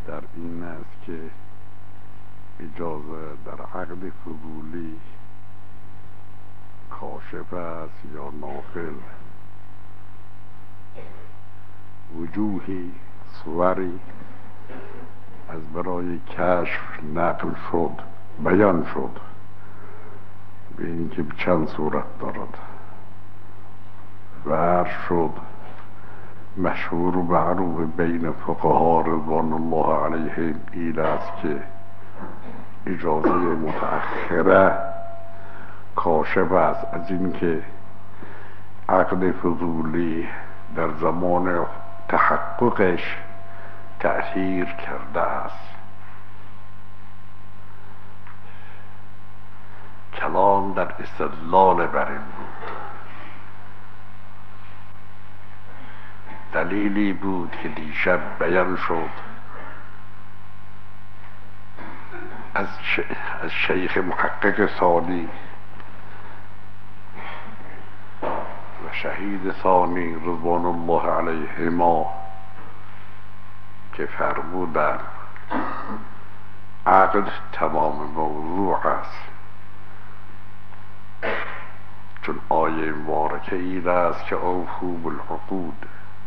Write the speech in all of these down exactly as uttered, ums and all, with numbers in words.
در این است که اجازه در عقد فضولی کاشف است یا نافل. وجوهی صوری از برای کشف نقل شد، بیان شد به اینکه چند صورت دارد و عرض شد مشهور و معروف بین فقها رضوان الله علیهم این است که اجازه متأخره کاشف است از اینکه عقد فضولی در زمان تحققش تأخیر کرده است. کلام در استدلال بر این بود. دلیلی بود که دیشب بیان شد از از شیخ محقق ثانی و شهید ثانی رضوان الله علیهما که فرمودند عقد تمام موضوع است، چون آیه مبارکه این است که اوفوا بالعقود.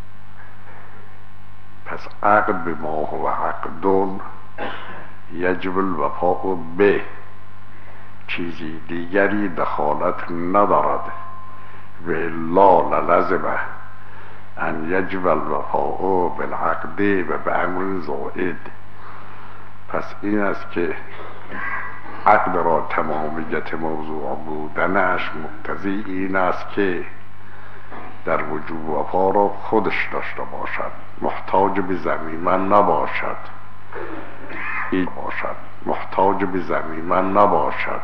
پس عقد به ما هو عقدون یجب الوفاء به، چیزی دیگری دخالت ندارد و الا للزمه ان یجب الوفاء بالعقد و به امر زائد. پس این است که عقد را تمامیت موضوع بودنش مقتضی این است که در وجوب وفا را خودش داشته باشد، محتاج به ضمیمه نباشد ای باشد محتاج به ضمیمه نباشد.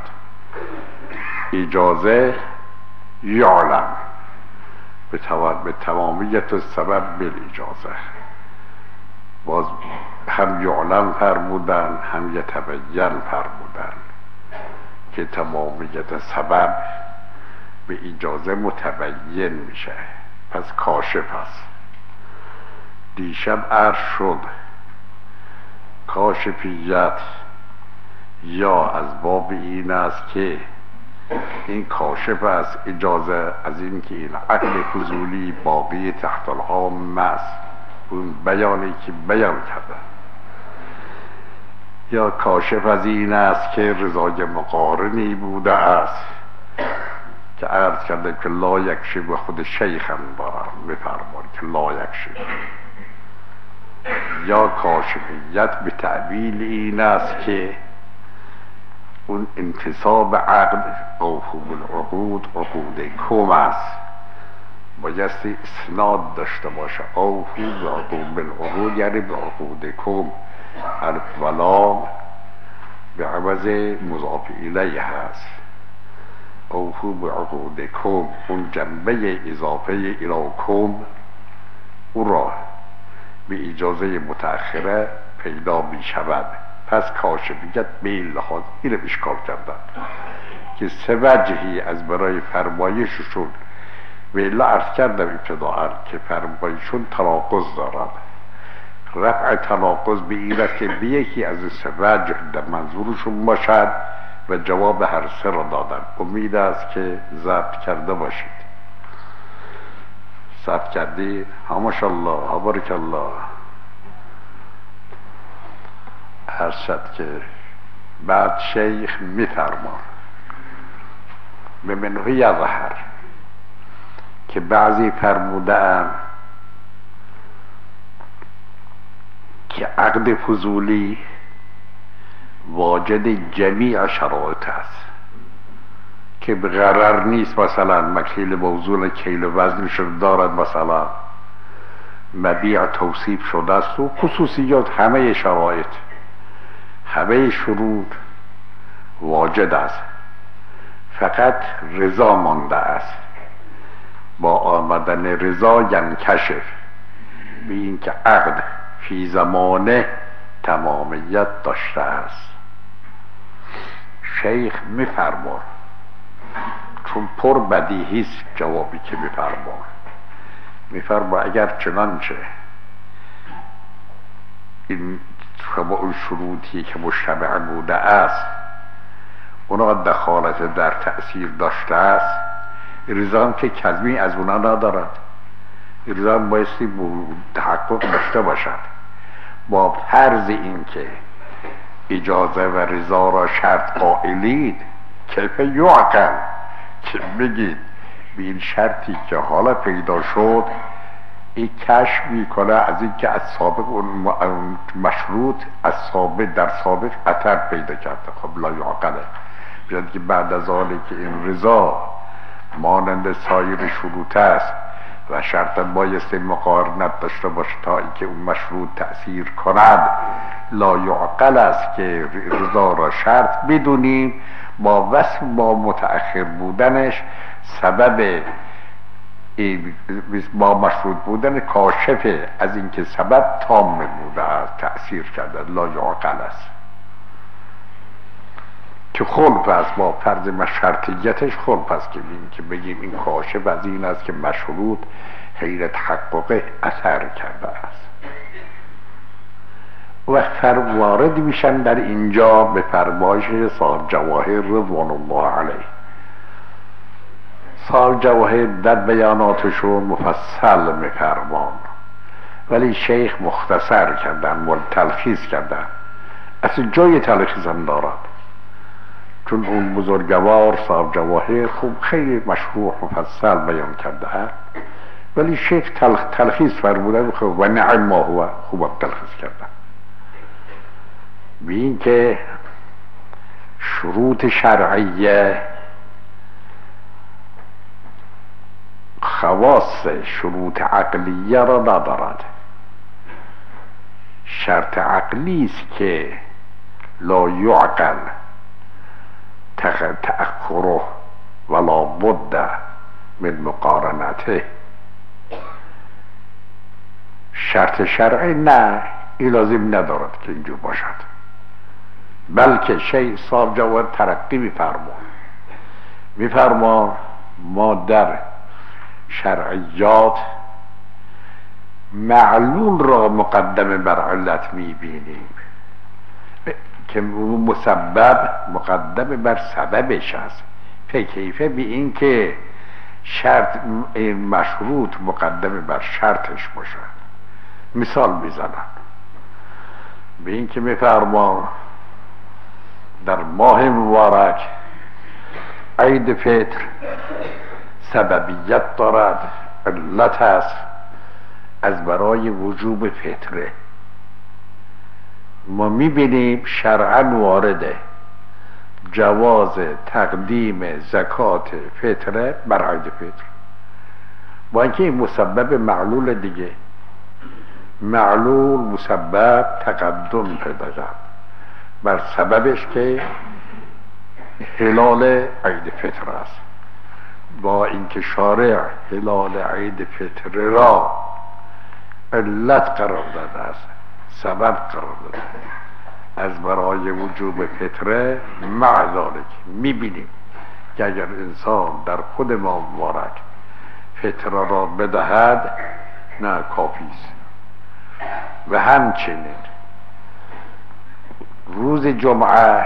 اجازه یعلم به به تمامیت سبب بالاجازه. باز هم یعلم فرمودن هم یتبین فرمودن که تمامیت سبب به اجازه متبین میشه. پس کاشف است. دیشب عرض شد کاشفیت یا از باب این است که این کاشف است اجازه از این که این عقل فضولی باقی تحت العام است، اون بیانی که بیان کرده. یا کاشف از این است که رضای مقارنی بوده است که عرض کرده که لا یکشی به خود شیخم دارم بفرمان که لا یکشی. یا کاشفیت به تعبیل این است که اون انتصاب عقد اوفوا بالعقود عقود کم است، بایستی اسناد داشته باشه. اوفوا بالعقود یعنی به عقود کم، الف و لام به عوض مضاف الیه هست. اوفوا بعقود کم، اون جنبه اضافه الی کم او را به اجازه متأخره پیدا می شود. پس کاشفیت به این لحاظ این رو اشکال کردن که سه وجهی از برای فرمایششون و الا عرض کردم ابتداء که فرمایششون تناقض دارد. رفع تناقض به این است که به یکی از سه وجه در منظورشون باشد و جواب هر سه را دادن. امید است که ضبط کرده باشید. ضبط کردی؟ ها ماشاءالله، ها بارک الله. عرض شد که بعد شیخ میفرمان به منه یظهر که بعضی فرمودن که عقد فضولی واجد جمیع شرایط است که به غرر نیست. مثلا مکیل موضوع کیل وزنش دارد، مثلا مبیع توصیف شده است و خصوصیات همه شرایط همه شروط واجد است، فقط رضا مانده است. با آمدن رضا ینکشف به این که عقد فی زمانه تمامیت داشته است. شیخ میفرمان چون پر بدیهی است جوابی که میفرمان میفرمان اگر چنانچه این با اون شروطی که مشتبه بوده است اونا دخالت در تأثیر داشته است، رضا که کذبی از اونا ندارد. رضا بایستی تحقق داشته باشد. با فرض این که اجازه و رضا را شرط قائلید، کیف یعقل که بگید به این شرطی که حالا پیدا شد این کشف میکنه از این که از سابق اون مشروط از سابق در سابق اثر پیدا کرده. خب لا یعقله، بیاد که بعد از حالی که این رضا مانند سایر شروط است و شرط بایستی مقارنت داشته باشه تا اینکه اون مشروط تأثیر کند، لا یعقل است که رضا را شرط بدونیم با وصف با متأخر بودنش سبب با مشروط بودن کاشفه از اینکه سبب تام بوده است تأثیر کرده. لا یعقل است که خلف است با فرض مشرطیتش، خلف است که بگیم که بگیم این کاشف از این است که مشروط غیر تحقق اثر کرده است. و فر وارد میشن در اینجا به فرمایش صاحب جواهر رضوان الله علیه. صاحب جواهر در بیاناتشون مفصل میفرمان ولی شیخ مختصر کردن و تلخیص کردن. اصلا جای تلخیص هم دارد چون اون بزرگوار صاحب جواهر خوب خیلی مشروع مفصل بیان کرده ها، ولی شیخ تلخ تلخیص فرموده خوب و نعم ما هو خوب تلخیص کرده. بین که شروط شرعیه خواص شروط عقلیه را ندارد. شرط عقلی است که لا یعقل تأخره ولا بد من مقارنته. شرط شرعی نه، این لازم ندارد که اینجور باشد، بلکه شیء صاحب جواهر ترقی میفرما میفرما ما در شرعیات معلول را مقدم بر علت میبینیم که مسبب مقدم بر سببش است. کیفه به این که شرط مشروط مقدم بر شرطش باشد. مثال میزنم به این که میفرما در ماه مبارک عید فطر سببیت دارد، علت است از برای وجوب فطره. ما میبینیم شرعا وارده جواز تقدیم زکات فطره بر عید فطر، با اینکه این مسبب معلول دیگه، معلول مسبب تقدم پیدا کرد بر سببش که هلال عید فطر است، با اینکه شارع هلال عید فطر را علت قرار داده است، سبب قرار داده از برای وجوب فطره. مع ذلک میبینیم که اگر انسان در خود ما مبارک فطره را بدهد نه کافی است. و همچنین روز جمعه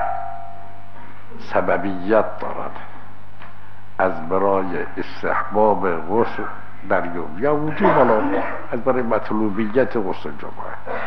سببیت دارد از برای استحباب غسل در یوم یا وجوب، حالا از برای مطلوبیت غسل جمعه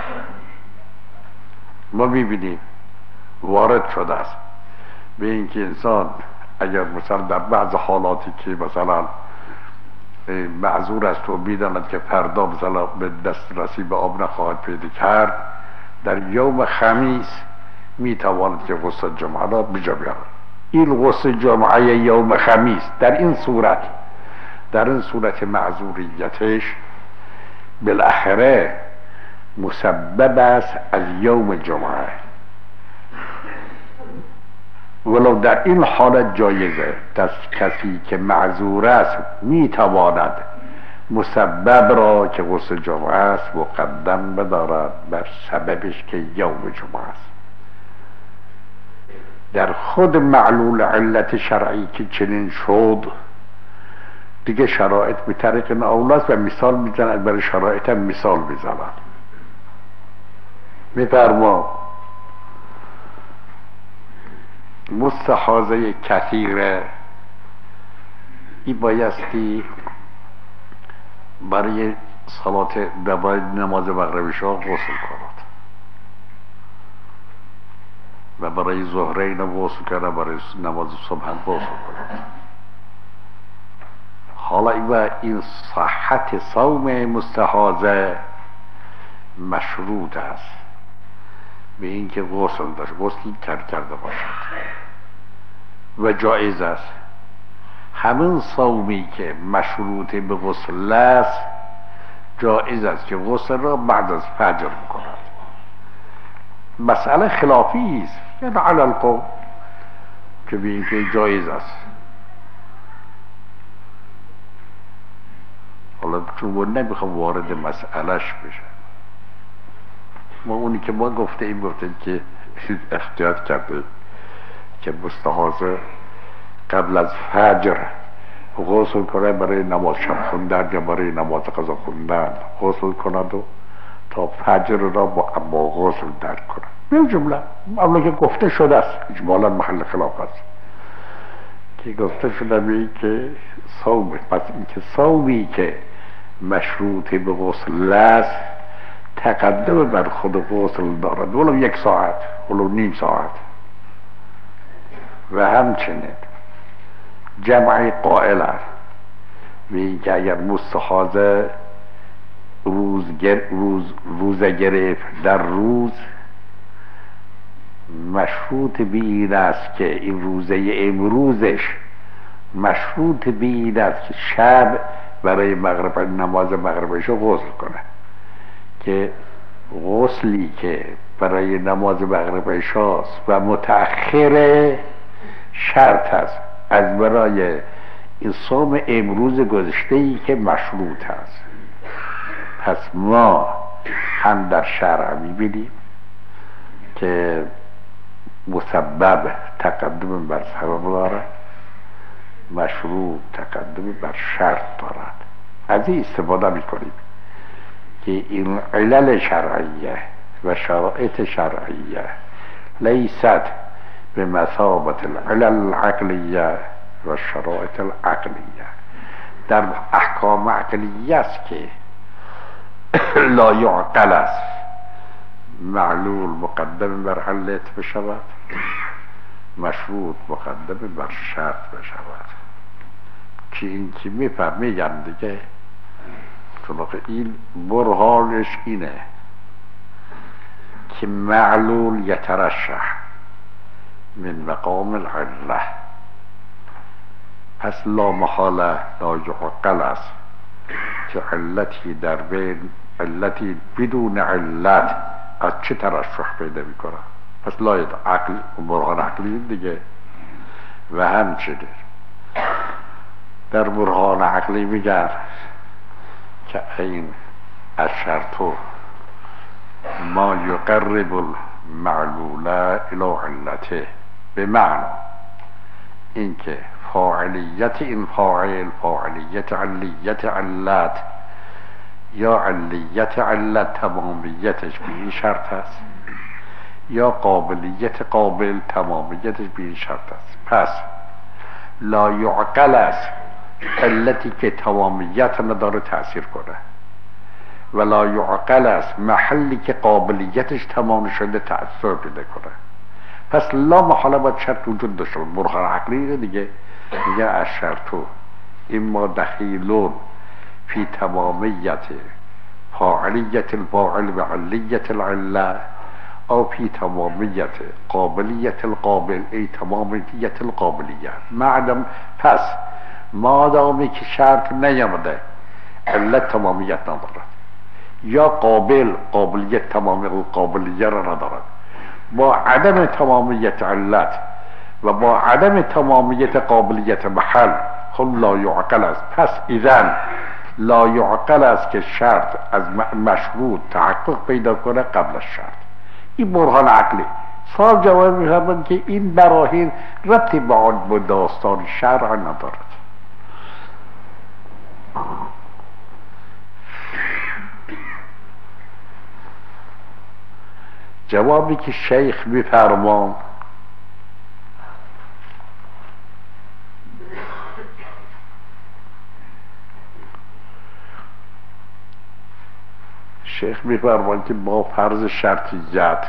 ما میبینیم وارد شده است به اینکه انسان اگر مثلا در بعض حالاتی که مثلا معذور است و میداند که فردا مثلا به دسترسی به آب نخواهد پیدا کرد، در یوم خمیس میتواند که غسل جمعه را بجا بیارد. این غسل جمعه یوم خمیس در این صورت در این صورت معذوریتش بالاخره مسبب است از یوم جمعه، ولو در این حالت جایزه دست کسی که معذور است میتواند مسبب را که غسل جمعه است مقدم بدارد بر سببش که یوم جمعه است. در خود معلول علت شرعی که چنین شد دیگه شرایط به طریق اولاست و مثال میزنند، برای شرایط هم مثال میزنند. میفرما مستحاضه کثیره این بایستی برای صلات برای نماز مغرب شاه غسل کند و برای ظهره اینو غسل کنه، برای نماز صبح هم غسل کند. حالا این این صحت صوم مستحاضه مشروط است به اینکه غسل داشت، غسل کرد کرده باشد و جایز است. همین صومی که مشروط به غسل است جایز است که غسل را بعد از فجر بکند. مسئله خلافی است، یعنی علی القول که به اینکه جایز است. حالا چون ما نمیخوام وارد مسئلهش بشه، ما اونی که ما گفته این گفته که احتیاط کرده که مستحاضه قبل از فجر غسل کنه برای نماز شب خوندن یا برای نماز قضا خوندن غسل کند و تا فجر را با با غسل درک کنه. به جمله اولا که گفته شده است، اجمالا محل خلاف است که گفته شده می که صوم، پس این که صومی که مشروط به غسل است تقدم بر خود غسل دارد، ولو یک ساعت ولو نیم ساعت. و همچنین جمعی قائل است می که اگر مستحاضه روز گر روز روزه گرفت در روز، مشروط به این است که این روزه امروزش مشروط به این است که شب برای مغرب نماز مغربش رو غسل کنه، که غسلی که برای نماز مغرب شاست و متأخر شرط است از برای این صوم امروز گذشته ای که مشروط است. پس ما هم در شرع می‌بینیم که مسبب تقدم بر سبب دارد، مشروط تقدم بر شرط دارد. از این استفاده میکنیم که این علل شرعیه و شرائط شرعیه لیست به مثابت العلل العقلیه و شرائط العقلیه. در احکام عقلیه است که لا یعقل است معلول مقدم بر علت بشود، مشروط مقدم بر شرط بشود. که این که میفهمیگن دیگه، چون این برهانش اینه که معلول یترشح من مقام العله، پس لا محاله لا یعقل است که علتی در بین علتی بدون علت از چه ترشح پیدا میکنه. پس لا عقل و برهان عقلی دیگه. و همچنین در برهان عقلی میگن که این الشرط ما یقرب المعلول الى علته، به معنی اینکه فاعلیت این فاعل فاعلیت علیت علت یا علیت علت تمامیتش به این شرط است یا قابلیت قابل تمامیتش به این شرط است. پس لا یعقل است علتی که تمامیت نداره تأثیر کنه، و لا یعقل است محلی که قابلیتش تمام شده تأثیر پیدا کنه. پس لا محاله باید شرط وجود داشته. برهان عقلی دیگه میگه از شرطو اما دخیلون فی تمامیت فاعلیت الفاعل و علیت العله او فی تمامیت قابلیت القابل ای تمامیت القابلیت. معدم پس مادامی که شرط نیامده علت تمامیت ندارد یا قابل قابلیت تمامی قابلیت را ندارد، با عدم تمامیت علت و با عدم تمامیت قابلیت محل خود لا یعقل است. پس اذن لا یعقل است که شرط از مشروط تحقق پیدا کنه قبل از شرط. این برهان عقلی. سال جواب می‌خواهند که این براهین ربطی به آن با داستان شرع ندارد. جوابی که شیخ میفرمان شیخ میفرمان که با فرض شرطیت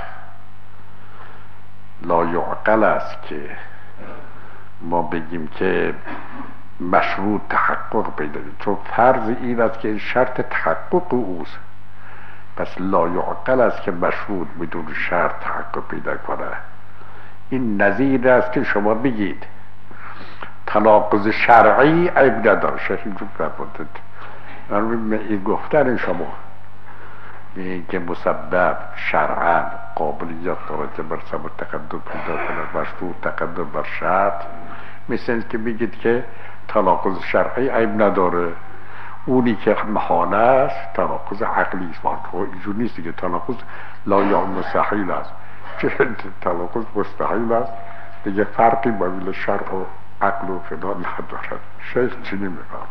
لا یعقل است که ما بگیم که مشروط تحقق پیدا کنه، چون فرض این است که این شرط تحقق اوست، پس لا یعقل است که مشروط بدون شرط تحقق پیدا کنه. این نظیر است که شما بگید تناقض شرعی عیب نداره. شیخ اینجور فرمودند من این گفتن شما این که مسبب شرعا قابلیت داره که بر سبب تقدم پیدا کنه، مشروط تقدم بر شرط، مثل این که بگید که تناقض شرعی عیب نداره. اونی که محال است تناقض عقلی است، اینجور نیست که تناقض لا یا مستحیل است، چه تناقض مستحیل است دیگه فرقی بین شرع و عقل و فلان ندارد. شیخ چنین میفرماید.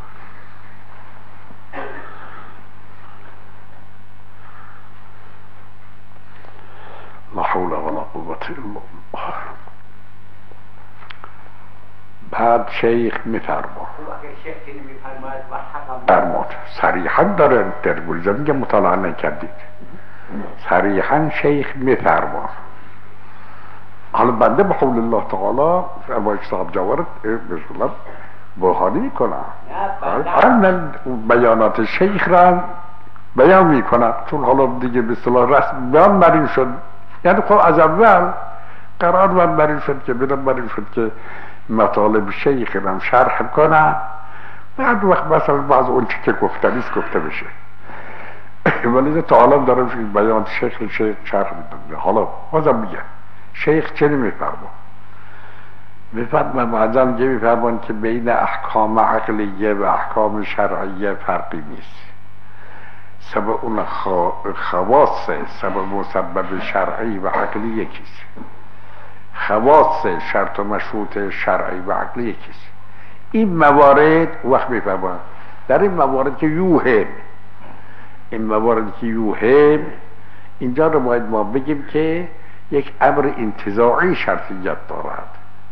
لا حول ولا قوة الا بالله. بعد شیخ میفرماید فرمود صریحا داره در گلزم که مطالعه نکردید، صریحا شیخ میفرماید. حالا بنده به حول الله تعالی فرمایش صاحب جوارد بسم بحانی میکنم، من بیانات شیخ را بیان میکنم، چون حالا دیگه به اصطلاح رسم بیان بر این شد، یعنی خب از اول قرار من بر این شد که برم بر این شد که مطالب شیخ را شرح کنم، بعد وقت مثلا بعض اون چی که گفتنیست گفته بشه. ولی تعالی دارم بیان شیخ شیخ شرح میدم. حالا بازم میگم شیخ چه نمیفرما؟ میفرما معظم که میفرمان که بین احکام عقلیه و احکام شرعیه فرقی نیست. سبب اون خواص سبب مسبب شرعی و عقلی یکیست، خواص شرط و مشروط شرعی و عقلی یکیست. این موارد وقت میفرمان در این موارد که یوهم این موارد که یوهم اینجا رو باید ما بگیم که یک امر انتزاعی شرطیت دارد.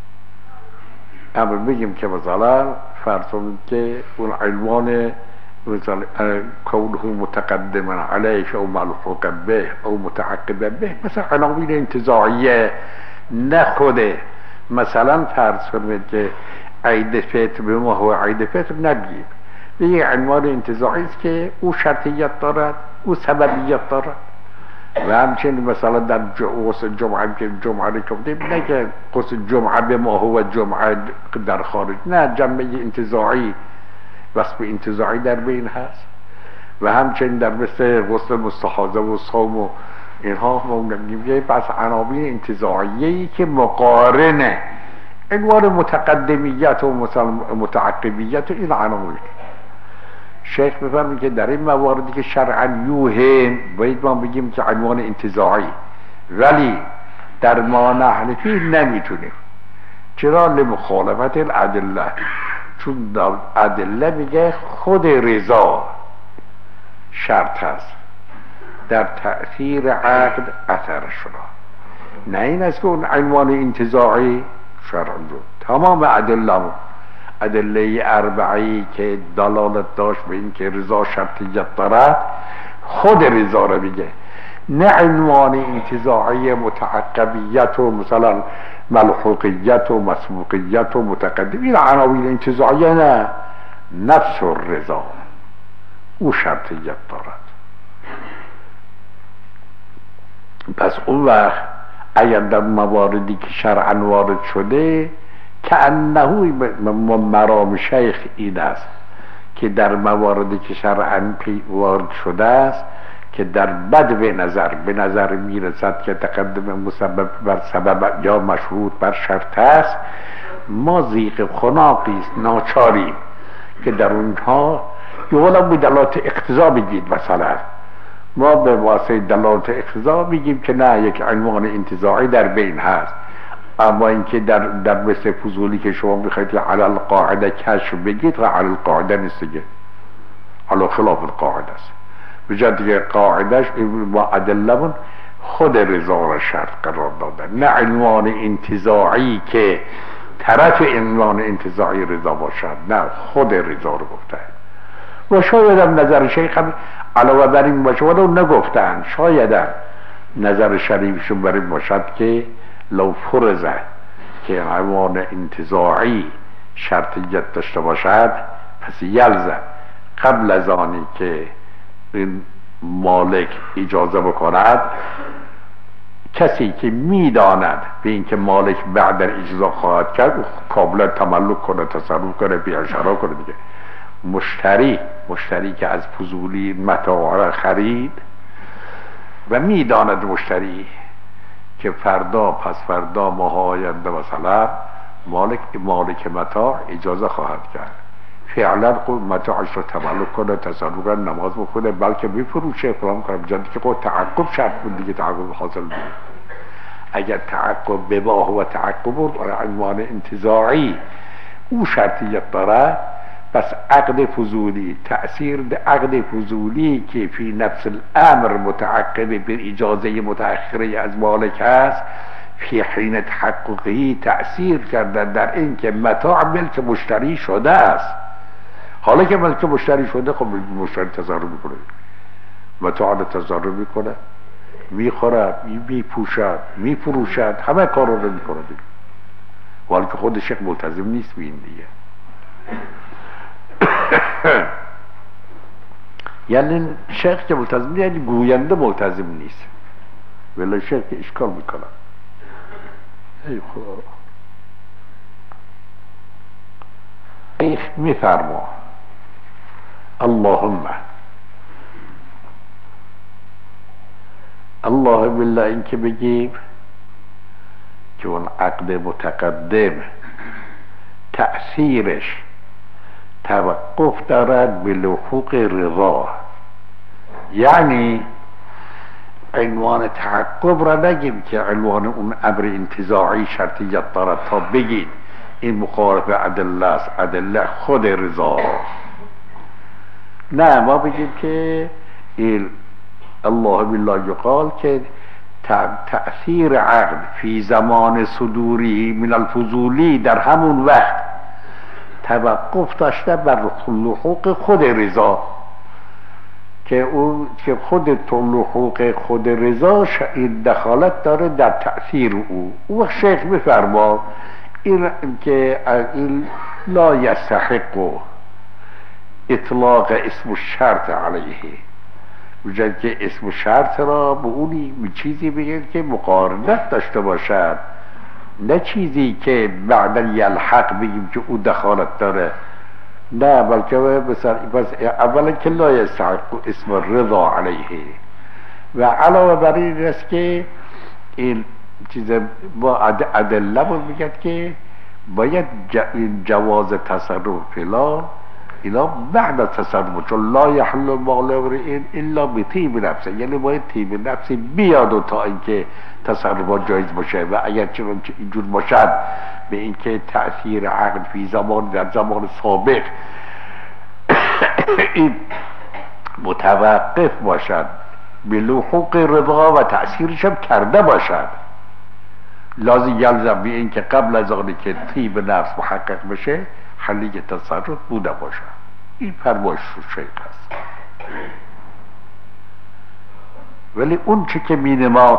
امر بگیم که مثلا فرض کنید که اون عنوان مثلا کونه متقدما علیه او ملحوقا به او متعقبا به، مثلا عناوین انتزاعیه نخوده. مثلا فرض کنید که عید فطر به ما هو عید فطر نبگیم، به یک عنوان انتزاعی است که او شرطیت دارد، او سببیت دارد. و همچنین مثلا در غسل جمعه که جمعه رو کردیم نه که غسل جمعه به ما هو جمعه در خارج، نه، جنبه انتزاعی وصف انتزاعی در بین هست. و همچنین در مثل غسل مستحاضه و صوم و اینها ما میگیم پس عناوین انتزاعیه‌ای که مقارنه عنوان متقدمیت و متعقبیت و این عناوین. شیخ میفرمه که در این مواردی که شرعا یوهم باید ما بگیم که عنوان انتزاعی، ولی در ما نحنفی نمیتونیم. چرا؟ لمخالفت الادله، چون ادله میگه خود رضا شرط هست در تأثیر عقد اثرش را، نه این است که اون عنوان انتزاعی شرع رو. تمام ادله ادله اربعی که دلالت داشت به این که رضا شرطیت دارد خود رضا را میگه، نه عنوان انتزاعی متعقبیت و مثلا ملحوقیت و مسبوقیت و متقدم. این عناوین انتزاعیه نه، نفس الرضا او شرطیت دارد. پس اون وقت اگر در مواردی که شرعا وارد شده که انه مرام شیخ این است که در مواردی که شرعا وارد شده است که در بد به نظر به نظر میرسد که تقدم مسبب بر سبب یا مشروط بر شرط است، ما ضیق خناقی است ناچاریم که در اونها یولا به دلالت اقتضا بگید. مثلا ما به واسطه دلالت اقتضا میگیم که نه، یک عنوان انتزاعی در بین هست. اما اینکه در در مثل فضولی که شما میخواید علی القاعده کشف بگید و علی القاعده نیست دیگه، علی خلاف القاعده است. بجد دیگه قاعدش با ادلمون خود رضا را شرط قرار دادن، نه عنوان انتزاعی که طرف عنوان انتزاعی رضا باشد، نه خود رضا رو گفتن. و شاید هم نظر شیخ هم علاوه بر این باشه، ولو نگفتن، شاید هم نظر شریفشون بر این باشد که لو فرضه که عنوان انتزاعی شرطیت داشته باشد، پس یلزم قبل از آنی که این مالک اجازه بکند، کسی که میداند به این که مالک بعد در اجازه خواهد کرد کاملا تملک کنه، تصرف کنه، بی‌اشارا کنه دیگه. مشتری مشتری که از فضولی متاع را خرید و میداند مشتری که فردا پس فردا ماه آینده مثلا مالک مالک متاع اجازه خواهد کرد، فعلا خود متاعش رو تملک کنه، تصرف کنه، نماز بخونه، بلکه بفروشه فلان کنه، جدی که خود تعقب شرط بود دیگه، تعقب حاصل بود. اگر تعقب بباه و تعقب برای عنوان انتزاعی او شرطیت داره، پس عقد فضولی تأثیر عقد فضولی که فی نفس الامر متعقب به اجازه متأخره از مالک هست، فی حین تحققی تأثیر کرده در این که متاع ملک مشتری شده است. حالا که ملک مشتری شده، خب مشتری تصرف میکنه، متاع رو تصرف میکنه، میخورد، میپوشد، میفروشد، همه کار رو میکنه دیگه. ولی که خود شیخ ملتزم نیست به این دیگه. یعنی شیخ که ملتزم نیست، یعنی گوینده ملتزم نیست، ولی شیخ که اشکال میکنه. ای خدا، شیخ میفرما اللهم الله بالله، این که بگیم که اون عقد متقدم تأثیرش توقف دارد به لحوق رضا، یعنی عنوان تعقب را نگیم که عنوان اون امر انتزاعی شرطیت دارد تا بگید این مخالف ادله است، ادله خود رضا. نه، ما بگیم که این الله بالله یقال که تأثیر عقد فی زمان صدوری من الفضولی در همون وقت توقف داشته بر لحوق خود رضا، که اون که خود لحوق خود رضا این دخالت داره در تأثیر او. او شیخ میفرما این که این لا یستحق اطلاق اسم الشرط علیه، بجد که اسم شرط را به اونی چیزی بگید که مقارنت داشته باشد، نه چیزی که بعدا یلحق بگیم که او دخالت داره، نه، بلکه بسر بس اولا که لا یستحق اسم رضا علیه. و علاوه بر این است که این چیز با ادله بود میگد که باید جواز تصرف فلان اینا بعد از تصرف، چون لا یحل مال امرئ الا بطیب نفسه، یعنی باید طیب نفسی بیاد و تا اینکه تصرفات جایز باشه. و اگر چون اینجور باشد به اینکه تأثیر عقد فی زمان در زمان سابق این متوقف باشد به لحوق رضا و تأثیرش هم کرده باشد، لازم یلزم به اینکه قبل از آنی که طیب نفس محقق بشه حلی تصرف بوده باشد. این فرمایش شیخ است. ولی اون چه که می نماد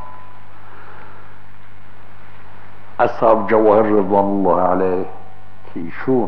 اصحاب جواهر رضوان الله علیه که ایشون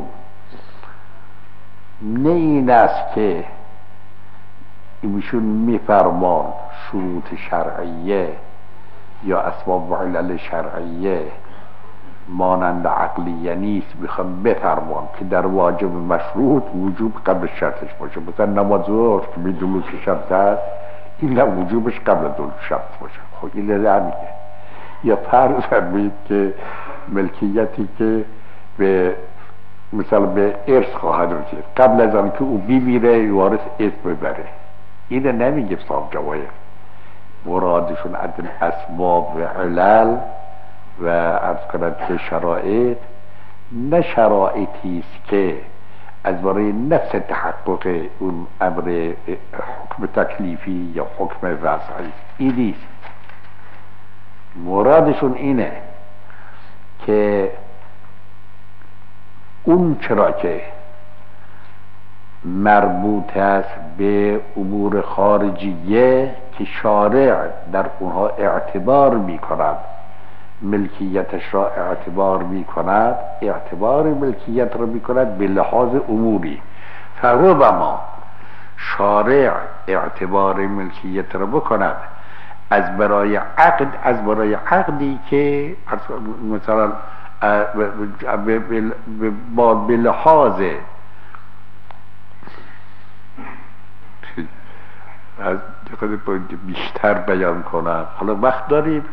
نه این است که ایشون می فرمان شروط شرعیه یا اسباب و علل شرعیه مانند عقلیه نیست، میخوام بفرمان که در واجب مشروط وجوب قبل شرطش باشه. مثلا نماز ظهر که می دلوک شمس هست، این وجوبش قبل دلوک شمس باشه. خب این نمیگه. یا فرض فرمایید که ملکیتی که به مثلا به ارث خواهد رسید، قبل از آن که او بمیره وارث ارث ببره، این نمیگه صاحب جواهر. مرادشون از اسباب و علل و عرض کنند که شرایط، نه شرایطی است که از برای نفس تحقق اون امر حکم تکلیفی یا حکم وضعی، این نیست. مرادشون اینه که اون چرا که مربوط است به امور خارجیه که شارع در اونها اعتبار می کند، ملکیتش را اعتبار می کند، اعتبار ملکیت را می کند به لحاظ اموری. فربما شارع اعتبار ملکیت را بکند از برای عقد، از برای عقدی که مثلا با به لحاظ از بیشتر بیان کنم، حالا وقت داریم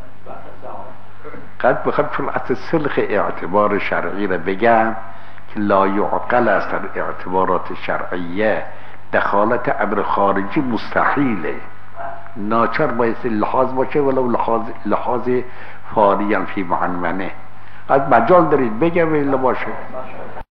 قد بخوام چون اصل سلخ اعتبار شرعی را بگم که لا یعقل است در اعتبارات شرعیه، دخالت امر خارجی مستحیله، ناچار باید لحاظ باشه ولو لحاظ لحاظ فاریان فی معنونه. از مجال دارید بگم ولی باشه